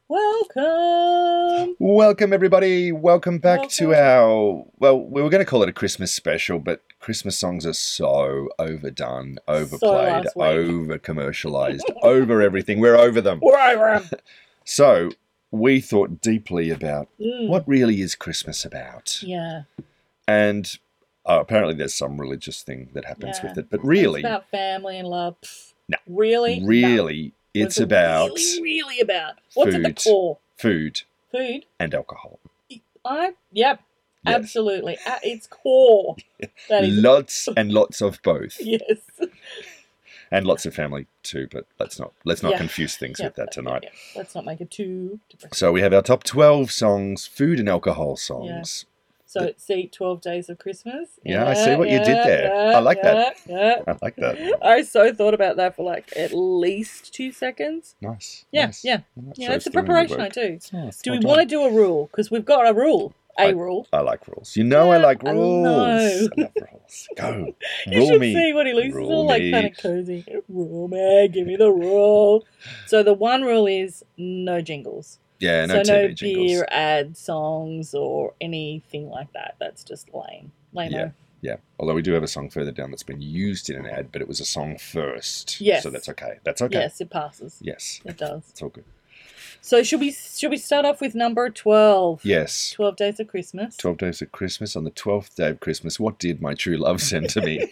Welcome. Welcome, everybody. Welcome back to Welcome. our... Well, we were going to call it a Christmas special, but Christmas songs are so overdone, overplayed, last week. over-commercialised, over everything. We're over them. We're over 'em. So we thought deeply about Mm. what really is Christmas about. Yeah. And apparently there's some religious thing that happens Yeah. with it. But really, It's about family and love. Pfft. No. Really? No. really, What's it's it about really about? What's at the food. core? food Food? and alcohol. Yep. Yes. Absolutely. At its core. That is. Lots and lots of both. Yes. And lots of family too, but let's not Yeah. confuse things with that tonight. Yeah. Let's not make it too depressing. So we have our top 12 songs, food and alcohol songs. So, see, 12 Days of Christmas. Yeah, I see what you did there. I like that. Yeah. I like that. I so thought about that for like at least 2 seconds. Nice. Yeah, nice. yeah. That Yeah, shows that's the doing preparation I work. do. It's nice. Do Well we want to done. do a rule? Because we've got a rule. A rule. I like rules. You know I like I rules. know. I love rules. Go. You Rule should me. see what he looks. He's Rule all like me. kind of cozy. Rule me, give me the rule. So the one rule is no jingles. Yeah, no so TV no jingles. beer ad songs or anything like that. That's just lame. Lame. Yeah. Although we do have a song further down that's been used in an ad, but it was a song first. Yes. So that's okay. That's okay. Yes, it passes. Yes. It does. It's all good. So should we start off with number 12? Yes. 12 Days of Christmas. 12 Days of Christmas. On the 12th day of Christmas, what did my true love send to me?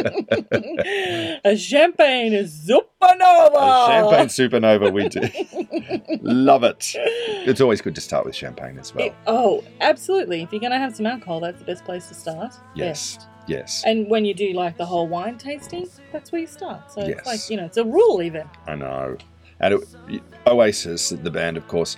A champagne supernova. A champagne supernova, we do. Love it. It's always good to start with champagne as well. Oh, absolutely. If you're going to have some alcohol, that's the best place to start. Yes. Best. Yes. And when you do like the whole wine tasting, that's where you start. So Yes. it's like, it's a rule even. I know. And Oasis, the band, of course,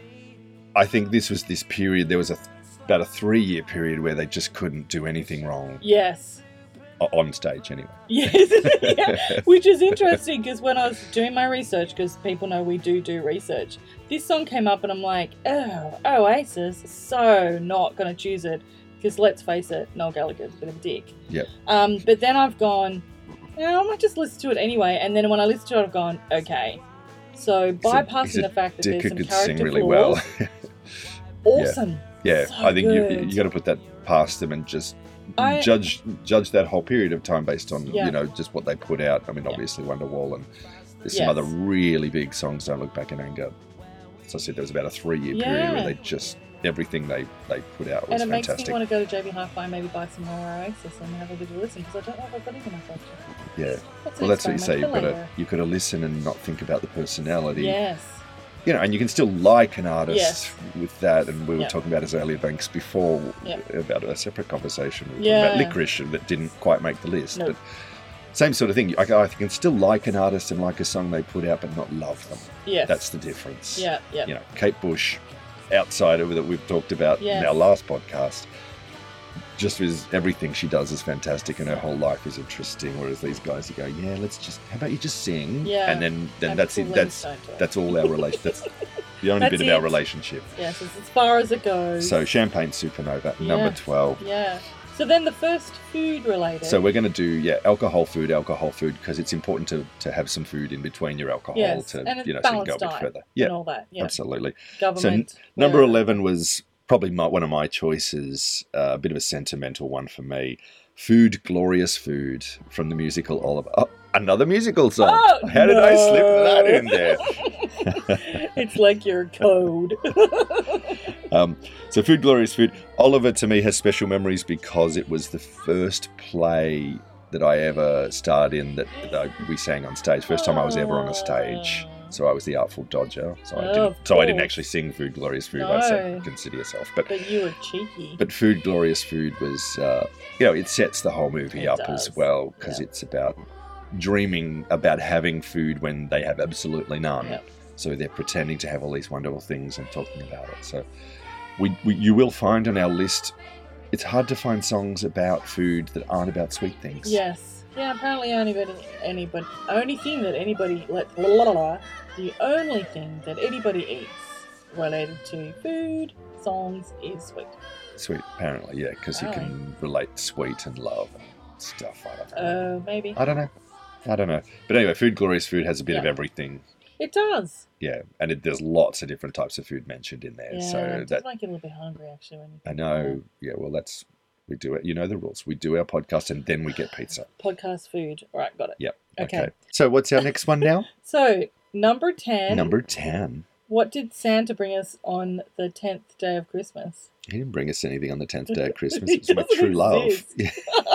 I think this was this period, there was about a 3-year period where they just couldn't do anything wrong Yes. on stage anyway. Yes. Yeah. Which is interesting because when I was doing my research, because people know we do research, this song came up and I'm like, oh, Oasis, so not going to choose it because let's face it, Noel Gallagher's a bit of a dick. Yep. But then I've gone, I might just listen to it anyway. And then when I listen to it, I've gone, okay. So bypassing he's a the fact that Dick there's who some could character sing really flaws, well. awesome. Yeah, So I think good. you got to put that past them and just I- judge that whole period of time based on Yeah. just what they put out. I mean, Yeah. obviously Wonderwall, and there's some Yes. other really big songs. Don't Look Back in Anger. As I said, there was about a 3-year period where Yeah. they just everything they put out And was it makes fantastic. me want to go to JB Hi-Fi and maybe buy some more Oasis and have a bit of a listen because I don't know if I've got it in my collection. Yeah. That's Well, that's what you say. experiment You've got to listen and not think about the personality. Yes. And you can still like an artist Yes. with that. And we were Yeah. talking about Azalea Banks before Yeah. about a separate conversation. We were Yeah. talking about Licorice that didn't quite make the list. No. But same sort of thing. I can still like an artist and like a song they put out, but not love them. Yes. That's the difference. Yeah, yeah. Kate Bush, outsider that we've talked about Yes. in our last podcast, just as everything she does is fantastic and her whole life is interesting. Whereas these guys, you go, how about you just sing? Yeah. And then that's it. Absolutely don't do it. That's all our relation. That's the only That's bit of our it. relationship. Yes, it's as far as it goes. So Champagne Supernova, number Yes. 12. Yeah. So then the first food related. So we're going to do alcohol food because it's important to have some food in between your alcohol yes. to and it's so you can balanced go a bit diet further. and all that. Yeah. Absolutely. Government. So number whatever. 11 was probably one of my choices, a bit of a sentimental one for me. Food, Glorious Food from the musical Oliver. Oh, another musical song. Oh, How did I slip no. that in there? It's like your code. So Food, Glorious Food. Oliver to me has special memories because it was the first play that I ever starred in that we sang on stage. First time I was ever on a stage. So I was the Artful Dodger. So I didn't actually sing Food, Glorious Food. I said, consider yourself. But you were cheeky. But Food, Glorious Food was, it sets the whole movie It up does. as well because Yeah. it's about dreaming about having food when they have absolutely none. Yep. So they're pretending to have all these wonderful things and talking about it. So you will find on our list, it's hard to find songs about food that aren't about sweet things. Yes. Yeah, apparently the only thing that anybody eats related to food, songs is sweet. Sweet, apparently, yeah, because you can relate sweet and love and stuff. Maybe. I don't know. But anyway, Food, Glorious Food has a bit of everything It does. Yeah, and there's lots of different types of food mentioned in there. Yeah, So it that does make you a little bit hungry, actually. When you I know. Yeah, well, we do it. You know the rules. We do our podcast and then we get pizza. podcast food. All right, got it. Yep. Okay. So what's our next one now? So, number 10. Number 10. What did Santa bring us on the 10th day of Christmas? He didn't bring us anything on the 10th day of Christmas. He It's my doesn't true love. exist. Yeah.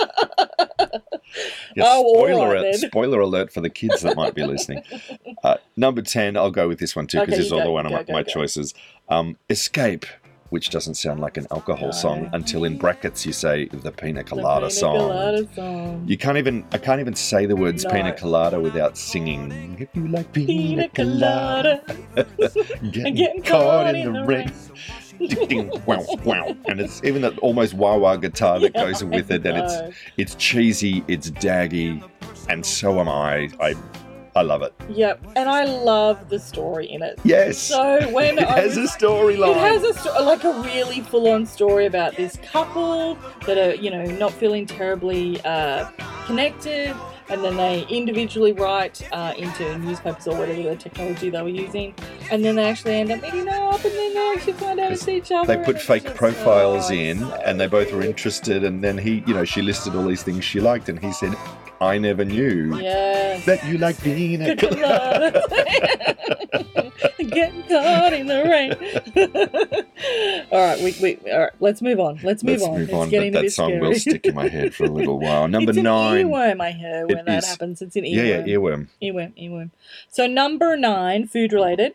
Oh, all spoiler, right, then. spoiler alert for the kids that might be listening. Number 10, I'll go with this one too because Okay, this is you all go, one of go, my go. choices. Escape, which doesn't sound like an alcohol No. song until in brackets you say the Pina Colada song. Colada song. I can't even say the words No. Pina Colada without singing. If you like Pina Colada. getting caught in the rain. Ding, ding, wow, wow. And it's even that almost wah-wah guitar that Yeah, goes with it, and I it's cheesy, it's daggy, and so am I. I love it. Yep, and I love the story in it. Yes. So when It has a storyline. It has like a really full-on story about this couple that are, not feeling terribly connected, and then they individually write into newspapers or whatever the technology they were using, and then they actually end up meeting up, and then they actually find out it's each other. They put and it's fake just, profiles oh, in, so and they both were cute. interested, and then she listed all these things she liked, and he said, I never knew Yes. that you like Pina Colada. Getting caught in the rain. All right, all right. Let's move on. Let's move on. It's getting but a that bit song scary. will stick in my head for a little while. Number it's an 9. earworm, I hear, when It that is. happens. It's an earworm. Yeah, earworm. Earworm. So number 9, food related.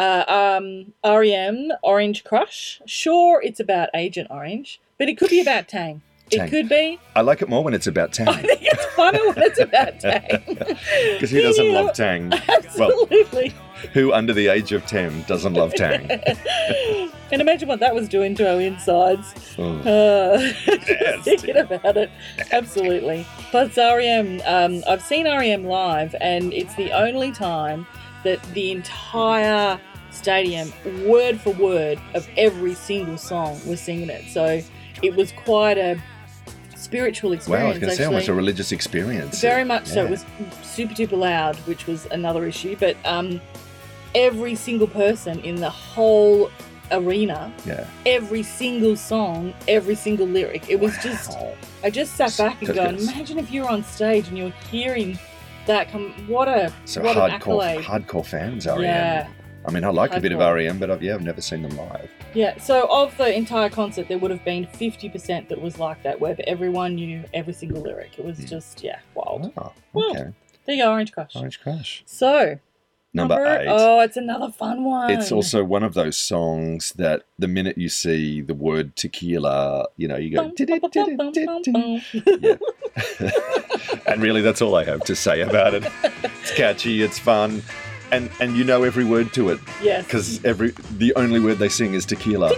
REM, Orange Crush. Sure, it's about Agent Orange, but it could be about Tang. Tang. It could be. I like it more when it's about I Tang, think it's funner when it's about Tang. because who doesn't love Tang? Well, Absolutely. who under the age of 10 doesn't love Tang? And imagine what that was doing to our insides. Oh. Just thinking about it. Absolutely. Plus REM, I've seen REM live, and it's the only time that the entire stadium, word for word, of every single song was singing it. So it was quite a spiritual experience. Wow, I was going to say almost a actually. religious experience. Very much so. Yeah. It was super duper loud, which was another issue. But every single person in the whole arena, Yeah. every single song, every single lyric. It was just, I just sat back and That's going, good. imagine if you were on stage and you were hearing that come. What an accolade. hardcore fans, REM. Yeah. I mean, I like a bit of Hardcore. REM, but I've never seen them live. Yeah, so of the entire concert, there would have been 50% that was like that, where everyone knew every single lyric. It was just, wild. Oh, Well, okay. There you go, Orange Crush. Orange Crush. So, Number 8. Oh, it's another fun one. It's also one of those songs that the minute you see the word tequila, you go... Bum, bum, bum, bum, bum, bum. Yeah. And really, that's all I have to say about it. It's catchy, it's fun, and you know every word to it, Yes. because the only word they sing is tequila.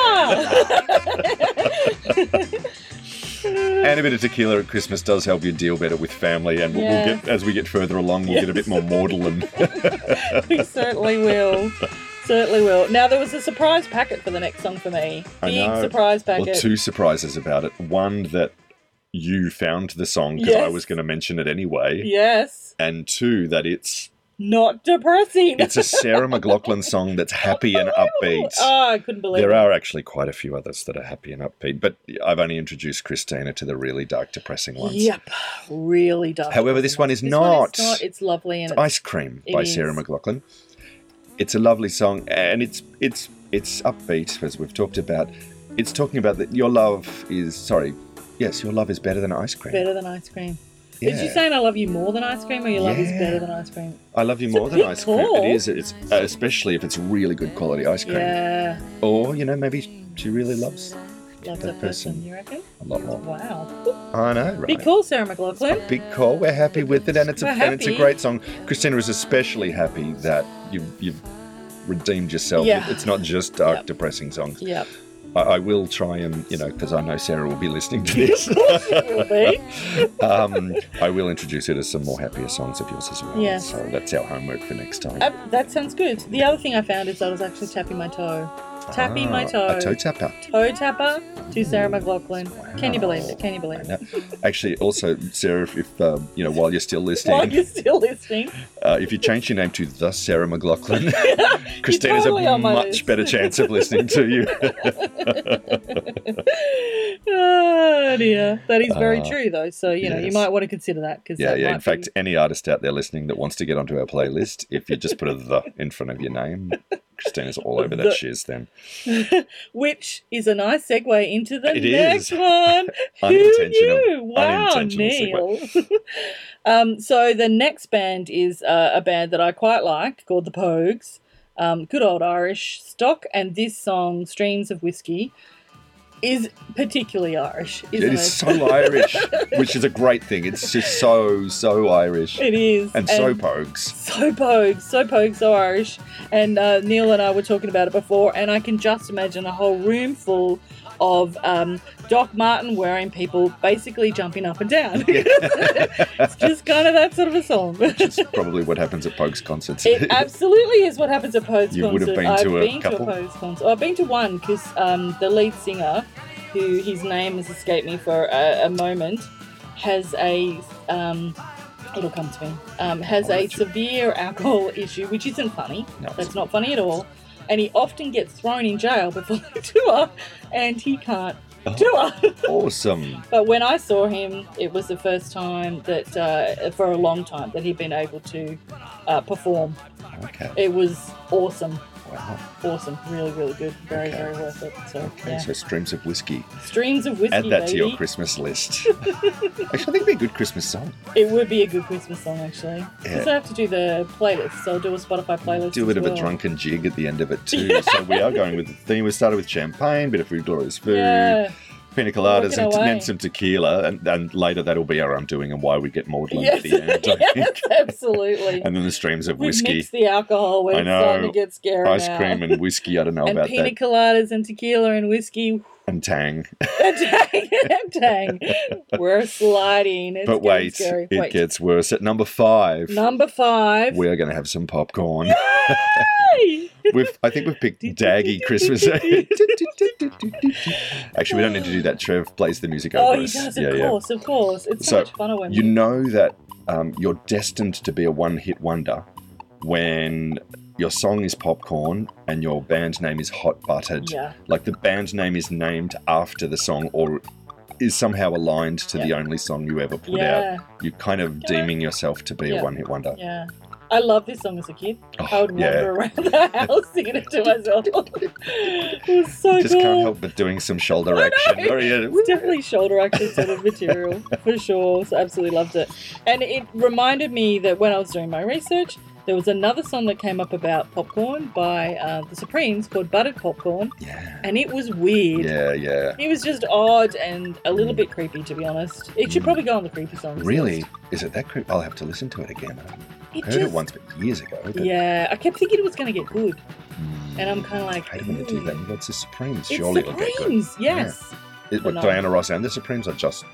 And a bit of tequila at Christmas does help you deal better with family, and we'll get, as we get further along, we'll get a bit more maudlin. We certainly will. Certainly will. Now, there was a surprise packet for the next song for me. I Big know. surprise packet. Well, 2 surprises about it. One, that you found the song because I Yes. was going to mention it anyway. Yes. And 2, that it's Not depressing. a Sarah McLachlan song that's happy and upbeat. Oh, I couldn't believe There it. are actually quite a few others that are happy and upbeat, but I've only introduced Christina to the really dark, depressing ones. Yep. Really dark. However, this one is This not. One is not. It's lovely. And It's Ice Cream It by is. Sarah McLachlan. It's a lovely song, and it's upbeat, as we've talked about. It's talking about that your love is better than ice cream. better than ice cream. Yeah. Is she saying I love you more than ice cream, or your love is Yeah. better than ice cream? I love you It's a more than big ice cream. call. It is. It's especially if it's really good quality ice cream. Yeah. Or maybe she really loves Love that that person, you reckon? a lot more. Wow. I know, right? Big call, Sarah McLachlan. Big call. We're happy with it, and it's We're and it's a happy. great song. Christina is especially happy that you've redeemed yourself. Yeah. It's not just dark, Yep. depressing songs. Yep. I will try and because I know Sarah will be listening to this. Will be. I will introduce her to some more happier songs of yours as well. Yes. So that's our homework for next time. That sounds good. The other thing I found is I was actually tapping my toe. Tapping my toe. A toe tapper. Toe tapper to Sarah McLachlan. Wow. Can you believe it? Can you believe it? Actually, also, Sarah, if while you're still While listening, you're still listening. if you change your name to the Sarah McLachlan, Christine has totally a on my much list. better chance of listening to you. Oh dear. That is very true though. So, you yes. might want to consider that. Cause Yeah. that In fact, any artist out there listening that wants to get onto our playlist, if you just put a "the" in front of your name, Christina's all over that shiz then. which is a nice segue into the It next is. one. Who knew? Wow, Unintentional Neil. So the next band is a band that I quite like called the Pogues. Good old Irish stock, and this song, Streams of Whiskey, is particularly Irish, isn't It is so Irish, which is a great thing. It's just so Irish. It is. And so Pogues. So Pogues, so Irish. And Neil and I were talking about it before, and I can just imagine a whole room full of Doc Martin wearing people basically jumping up and down. It's just kind of that sort of a song. Which is probably what happens at Pogues concerts. It absolutely is what happens at Pogues You would have concerts. been to I've a been couple? to a Pogues concert. I've been to one because the lead singer, who his name has escaped me for a moment, has a it'll come to me. Has a severe alcohol issue, which isn't funny. No, That's not funny at all. And he often gets thrown in jail before the tour, and he can't tour. Awesome. But when I saw him, it was the first time that, for a long time, that he'd been able to perform. Okay. It was awesome. Wow. Awesome. Really, really good. Very, Okay. very worth it. So, Okay, yeah. so Streams of Whiskey. Streams of Whiskey, Add that to baby. your Christmas list. Actually, I think it'd be a good Christmas song. It would be a good Christmas song, actually. Because Yeah. I have to do the playlist, so I'll do a Spotify playlist. Do a bit as of a well. drunken jig at the end of it too. So we are going with the theme. We started with champagne, bit of food, glorious food, Yeah. pina coladas, Working and away. then some tequila, and later that'll be our undoing and why we get maudlin Yes, at the end. I think. yes, absolutely. And then the streams of We've whiskey, mixed the alcohol when I it's know. starting to get scary ice now. cream, and whiskey. I don't know And about pina that. coladas and tequila and whiskey. And tang. Dang. We're sliding. It's But getting wait, scary. it gets worse. At number 5, Number 5. we're going to have some popcorn. Yay! I think we've picked Daggy Christmas. Actually, we don't need to do that. Trev plays the music over Oh, he us. does, of course. It's so So, much fun when You know that you're destined to be a one-hit wonder when your song is Popcorn and your band name is Hot Buttered. Yeah. Like the band name is named after the song or is somehow aligned to the only song you ever put Yeah. out. You're kind of deeming yourself to be a one-hit wonder. Yeah. I loved this song as a kid. Oh, I would wander around the house singing it to myself. It was so Just cool. can't help but doing some shoulder action. It's definitely shoulder action sort of material, for sure. So I absolutely loved it. And it reminded me that when I was doing my research, there was another song that came up about popcorn by the Supremes called Buttered Popcorn. Yeah. And it was weird. Yeah. It was just odd and a little bit creepy, to be honest. It should probably go on the creepy songs. Really? list. Is it that creepy? I'll have to listen to it again. I It heard it just- once, but years ago. But, Yeah, I kept thinking it was going to get good. Hmm. And I'm kind of like, I hate when they do that. That's the Supremes. It's Surely it'll get good. Supremes, yes. What, No. Diana Ross and the Supremes, or just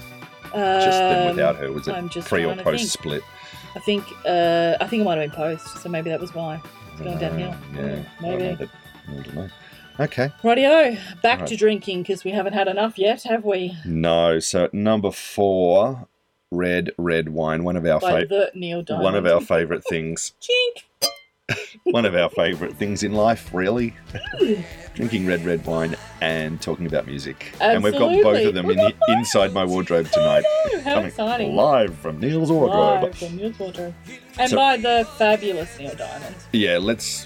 them without her? Was I'm it just pre or trying to post think. split? I think it might have been post, so maybe that was why. It's going downhill. Yeah, Maybe. I don't know. Okay. Rightio, back Right. to drinking because we haven't had enough yet, have we? No. So number 4, red wine. One of our By the Neil Diamond. one of our favourite things. Chink. One of our favourite things in life, really. Drinking red wine and talking about music. And we've got both of them inside my wardrobe tonight. Oh, how exciting. Live from Neil's wardrobe. Live from Neil's wardrobe. And So- by the fabulous Neil Diamond. Yeah, let's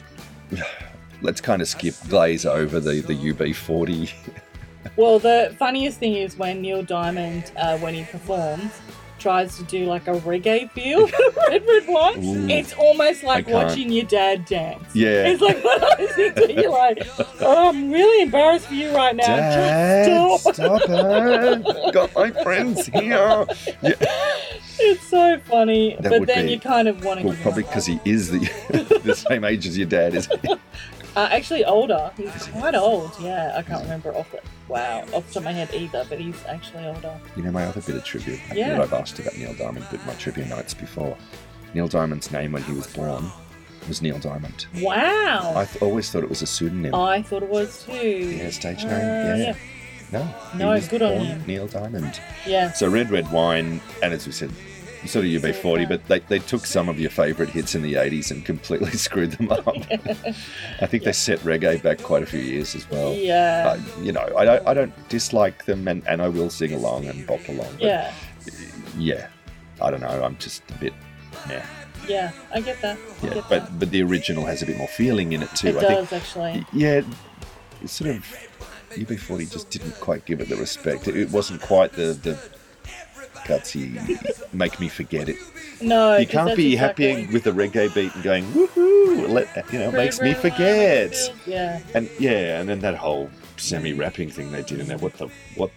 kind of glaze over the UB40. Well, the funniest thing is when Neil Diamond, when he performs, tries to do like a reggae feel red wine. Ooh. It's almost like I can't. watching your dad dance. Yeah. It's like one of those things where you're like, oh, I'm really embarrassed for you right now. Dad, Just stop. stop it. Got my friends here. Yeah. It's so funny. That But would then be- you kind of want to Well, give him probably a because hug. he is the same age as your dad, isn't he? Actually older. He's quite old. Yeah, I can't remember off the top of my head either, but he's actually older. You know, my other bit of trivia Yeah. that I've asked about Neil Diamond, but my trivia notes before. Neil Diamond's name when he was born was Neil Diamond. Wow. I always thought it was a pseudonym. I thought it was too. Yeah, stage name. Yeah. No, No, he was good on born him. Neil Diamond. Yeah. So Red Red Wine, and as we said, sort of UB40, but they took some of your favourite hits in the 80s and completely screwed them up. I think they set reggae back quite a few years as well. Yeah. You know, I don't dislike them, and I will sing along and bop along. But Yeah. I don't know, I'm just a bit meh. Yeah, I get that. Yeah, but the original has a bit more feeling in it too. It I does, think, actually. yeah, it's sort of UB40 just didn't quite give it the respect. It wasn't quite the gutsy make me forget it. No, You can't be happy with a reggae beat and going woohoo, makes me forget. Yeah. And then that whole semi-rapping thing they did in there. What the?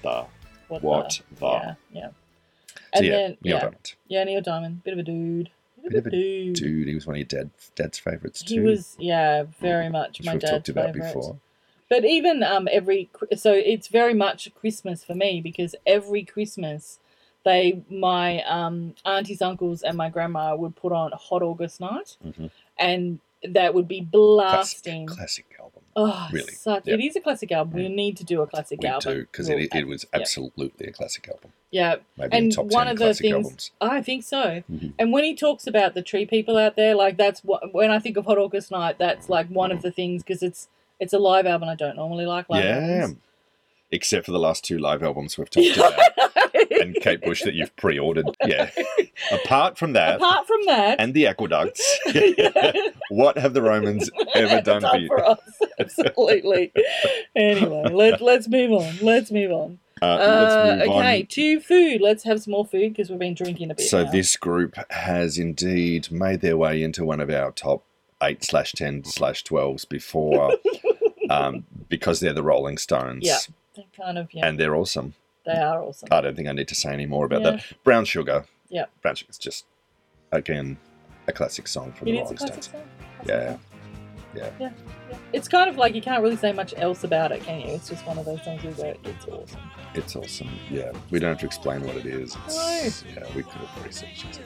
Yeah. So And yeah, then Neil Diamond. Yeah, Neil Diamond, bit of a dude. Dude, he was one of your dad's favourites too. He was, very much which my we've dad's talked about favourite. before. But even so it's very much Christmas for me, because every Christmas my aunties, uncles, and my grandma would put on Hot August Night, and that would be blasting. Classic album. Oh, really? It is a classic album. We need to do a classic album. We do, because it was absolutely a classic album. Yeah. Maybe and in top 10 one of the classic things, albums. I think so. Mm-hmm. And when he talks about the tree people out there, like that's what, when I think of Hot August Night, that's like one of the things, because it's a live album. I don't normally like live albums. Except for the last 2 live albums we've talked about. And Kate Bush that you've pre-ordered. Yeah. Apart from that. And the aqueducts. What have the Romans ever done for you? For us. Absolutely. Anyway, let's move on. Let's move on. Okay, to food. Let's have some more food, because we've been drinking a bit. So now. this group has indeed made their way into one of our top 8/10/12s before, because they're the Rolling Stones. Yeah, they're kind of, and they're awesome. They are awesome. I don't think I need to say any more about that. Brown Sugar. Yeah. Brown Sugar is just, again, a classic song from the Rolling Stones. Yeah. It's kind of like you can't really say much else about it, can you? It's just one of those songs where it's awesome. It's awesome, yeah. We don't have to explain what it is. No. Yeah, we could have researched it.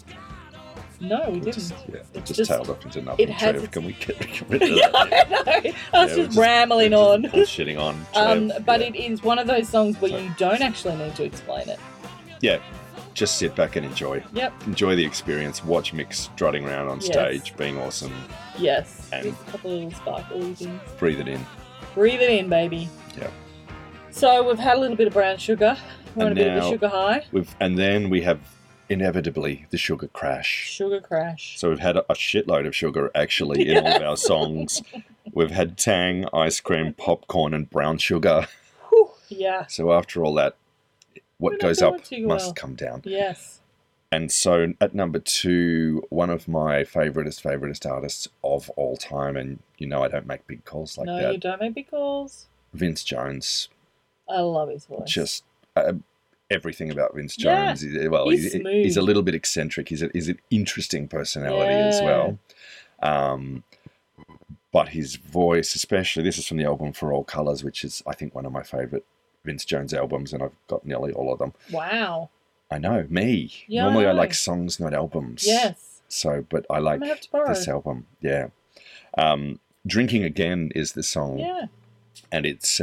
No, we didn't. Just tailed off into nothing. Trev, can we get rid of that? I know. I was just rambling on. Shitting on. Trev, but it is one of those songs where you don't actually need to explain it. Yeah. Just sit back and enjoy. Yep. Enjoy the experience. Watch Mick strutting around on stage, being awesome. Yes. And just a couple of little sparkly things. Breathe it in. Breathe it in, baby. Yeah. So we've had a little bit of brown sugar. We're on a bit of a sugar high. And then we have inevitably the sugar crash. Sugar crash. So we've had a shitload of sugar actually in all of our songs. We've had tang, ice cream, popcorn, and brown sugar. Whew, yeah. So after all that, what goes up must come down. Yes. And so at number 2, one of my favouriteest artists of all time, and you know I don't make big calls like that. No, you don't make big calls. Vince Jones. I love his voice. Just everything about Vince Jones. Well, he's a little bit eccentric. He's an interesting personality as well. But his voice, especially, this is from the album For All Colours, which is, I think, one of my favourite Vince Jones albums, and I've got nearly all of them. Wow. I know, me. Yeah, Normally I like songs, not albums. Yes. So, but I like this album. Yeah. Drinking Again is the song. Yeah. And it's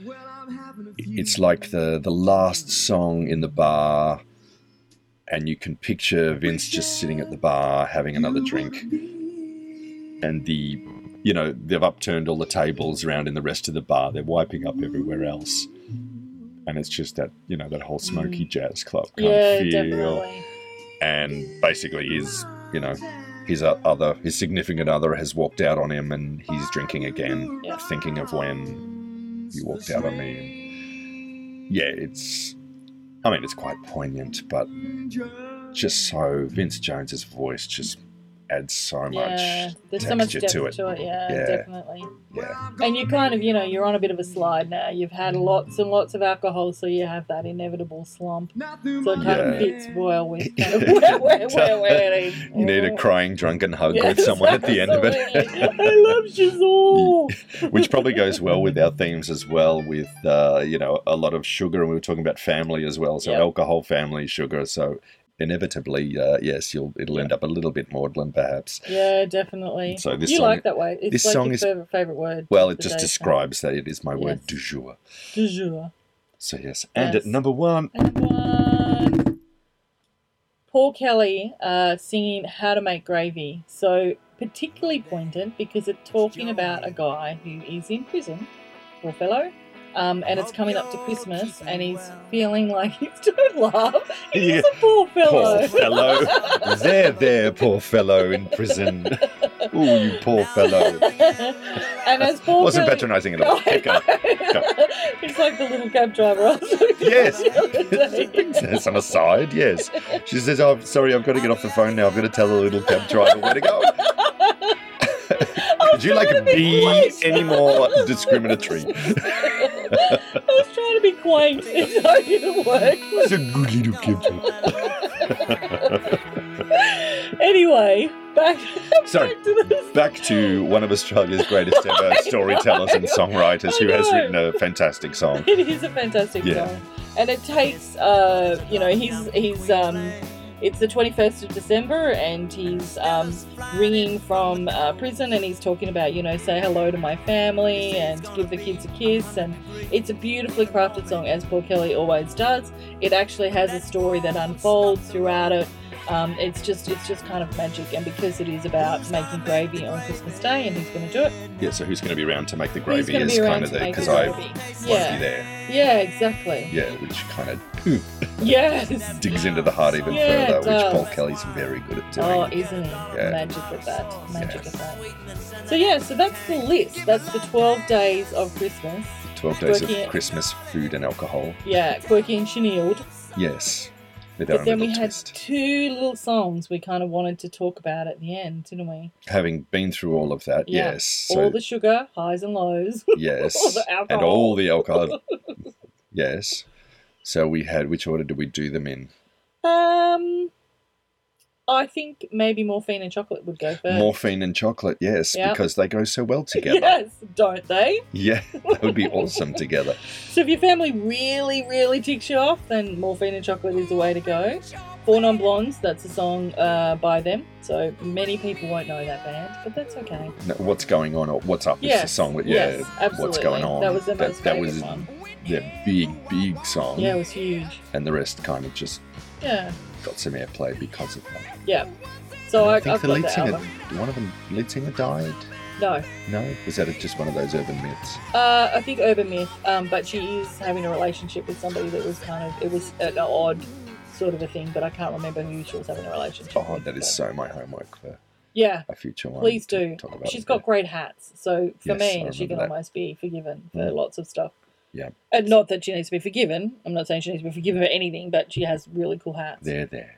like the last song in the bar, and you can picture Vince just sitting at the bar having another drink, and they've upturned all the tables around in the rest of the bar. They're wiping up everywhere else, and it's just that that whole smoky jazz club kind of feel. Definitely. And basically, his significant other has walked out on him, and he's drinking again, thinking of when you walked out on me. And it's quite poignant, but just so Vince Jones's voice just adds so much there's so much depth to it. Definitely. Yeah. And you kind of, you're on a bit of a slide now. You've had lots and lots of alcohol, so you have that inevitable slump. So it kind of fits well with kind of where we're heading. You need a crying, drunken hug with someone at the end of it. I love Shazam! Which probably goes well with our themes as well, with, a lot of sugar, and we were talking about family as well. So alcohol, family, sugar. So inevitably, yes, it'll end up a little bit maudlin, perhaps. Yeah, definitely. So this you song, like that way. It's this like song your is favorite word. well, of it the just day, describes that it is my word Yes. du jour. Du jour. So yes, and Yes. at number 1, And one. Paul Kelly singing How to Make Gravy. So particularly pointed because it's talking about a guy who is in prison, poor fellow, and it's coming up to Christmas and he's feeling like he's don't laugh. He's Yeah. a poor fellow. Poor fellow. there, poor fellow in prison. Oh, you poor fellow. And as Paul Wasn't Kelly- patronising at all. Keep going. It's like the little cab driver. Yes. That's an aside, yes. She says, oh, sorry, I've got to get off the phone now. I've got to tell the little cab driver where to go. Could you be any more discriminatory? I was trying to be quaint. It didn't work. It's a good little cab driver. Anyway, back Sorry. to this. Back to one of Australia's greatest ever storytellers and songwriters who has I know. written a fantastic song. It is a fantastic Yeah. song, and it takes he's it's the 21st of December, and he's ringing from prison, and he's talking about say hello to my family and give the kids a kiss, and it's a beautifully crafted song, as Paul Kelly always does. It actually has a story that unfolds throughout it. It's just kind of magic, and because it is about making gravy on Christmas Day, and he's going to do it. Yeah, so who's going to be around to make the He's gravy going to is be kind around of to the make the because I gravy. want to be Yeah, there. yeah, exactly. Yeah, which kind of Yes. digs into the heart even Yeah, it further, which does. Paul Kelly's very good at doing. Oh, isn't he? Yeah. Magic at that. Magic at that. So that's the list. That's the 12 days of Christmas. 12 days Quirky- of Christmas food and alcohol. Yeah, quirky and chenilled. Yes. With our But own then we little had twist. 2 little songs we kind of wanted to talk about at the end, didn't we? Having been through all of that, Yeah. yes. So, All the sugar, highs and lows. yes. all the And alcohol. all the alcohol. Yes. So we had, which order did we do them in? I think maybe morphine and chocolate would go first. Morphine and chocolate, yes, Yeah. because they go so well together. Yes, don't they? Yeah, that would be awesome together. So if your family really, really ticks you off, then morphine and chocolate is the way to go. Four Non Blondes, that's a song by them. So many people won't know that band, but that's okay. No, what's going on or what's up is the Yes, song. But yes, yeah, absolutely. what's going on. That was their most that favourite was one. their big song. Yeah, it was huge. And the rest kind of just Yeah, got some airplay because of that. yeah. So And I I think I've the got lead the singer, album. one of them, lead singer died. No, No, was that just one of those urban myths? I think urban myth. But she is having a relationship with somebody that was it was an odd sort of a thing, but I can't remember who she was having a relationship Oh, with. that is but- so my homework for Yeah, a future one. please to do. talk about She's it. got great hats, so for Yes, I me, she remember can that. almost be forgiven for Mm. lots of stuff. Yeah. And not that she needs to be forgiven. I'm not saying she needs to be forgiven for anything, but she has really cool hats. There.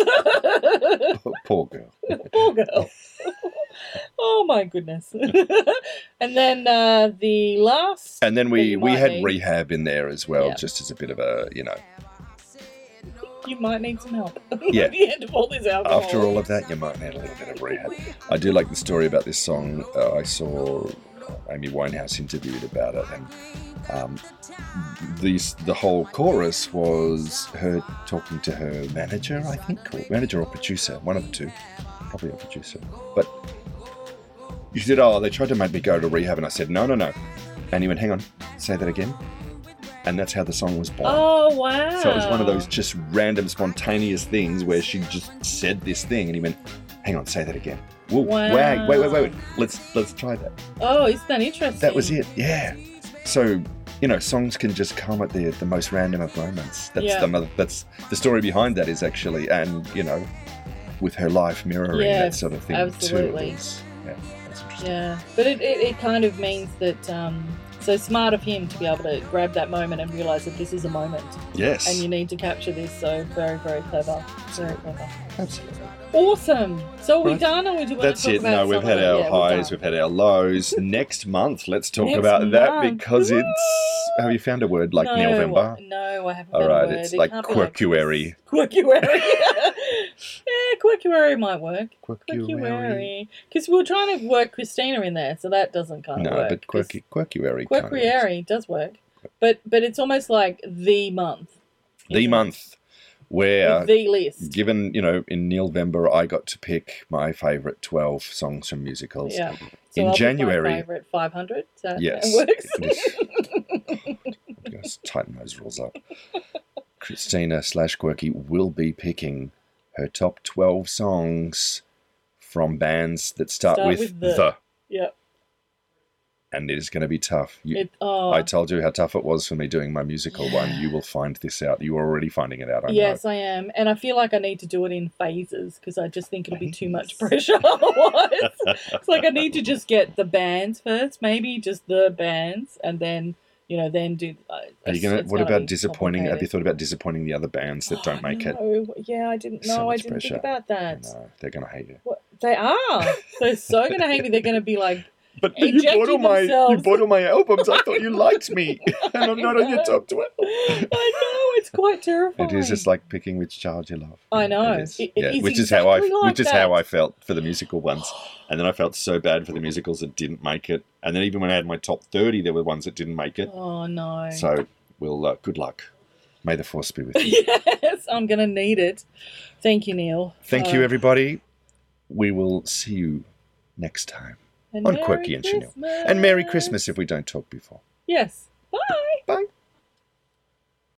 Poor girl. Poor girl. Oh my goodness. And then the last. And then that we you might had need- rehab in there as well, Yeah. just as a bit of a, You might need some help. Yeah. At the end of all this alcohol. after all of that, you might need a little bit of rehab. I do like the story about this song. I saw Amy Winehouse interviewed about it, and the whole chorus was her talking to her manager, I think, or manager or producer, one of the two, probably a producer. But she said, "Oh, they tried to make me go to rehab," and I said, "No." And he went, "Hang on, say that again." And that's how the song was born. Oh, wow. So it was one of those just random, spontaneous things where she just said this thing, and he went, "Hang on, say that again." Whoa, Wow. wait. Let's try that. Oh, isn't that interesting? That was it. Yeah. So songs can just come at the most random of moments. That's Yeah. that's the story behind that is actually, and with her life mirroring that Yes, sort of thing absolutely. too. That's interesting. Yeah, but it kind of means that so smart of him to be able to grab that moment and realise that this is a moment Yes. and you need to capture this. So very, very clever. Very clever. Absolutely. Awesome. So are we Right. done, or do we That's talk it. about No, we've had something? our Yeah, we're highs, done. we've had our lows. Next month, let's talk Next about that month. because Woo! it's. Have you found a word like no, November? No, I haven't. All found a right, word. it's It like can't be quirkuary. Quirkuary. Yeah, quirkuary might work. Quirkuary. Quirkuary. Because we were trying to work Christina in there, so that doesn't kind of No, work. but 'cause quirkuary. kind of works. Quirkuary does work. But it's almost like the month. The month. where, With the list. given, in November, I got to pick my favourite 12 songs from musicals. Yeah. So In I'll pick January- my favourite 500. So Yes. that works. Let's tighten those rules up. Christina/Quirky will be picking her top 12 songs from bands that start with the. Yep. And it is going to be tough. Oh. I told you how tough it was for me doing my musical one. You will find this out. You are already finding it out, I Yes, know. I am. And I feel like I need to do it in phases because I just think it'll be too much pressure otherwise. It's like I need to just get the bands first, maybe just the bands, and then, then do... Are you gonna? What about disappointing? Have you thought about disappointing the other bands that don't make it? Yeah, I didn't So know. much I didn't pressure. think about that. No, they're going to hate you. What? They are. They're so going to hate me. They're going to be like... But you Injecting themselves. bought all my albums. I thought you liked me, and I'm not on your top 12. I know, it's quite terrifying. It is just like picking which child you love. I know. It is. It Yeah, is which exactly is like how that. I felt for the musical ones, and then I felt so bad for the musicals that didn't make it. And then even when I had my top 30, there were ones that didn't make it. Oh, no. So we'll good luck. May the force be with you. Yes, I'm going to need it. Thank you, Neil. Thank you, everybody. We will see you next time And on Merry Quirky and Chanel. Christmas. And Merry Christmas if we don't talk before. Yes. Bye. Bye.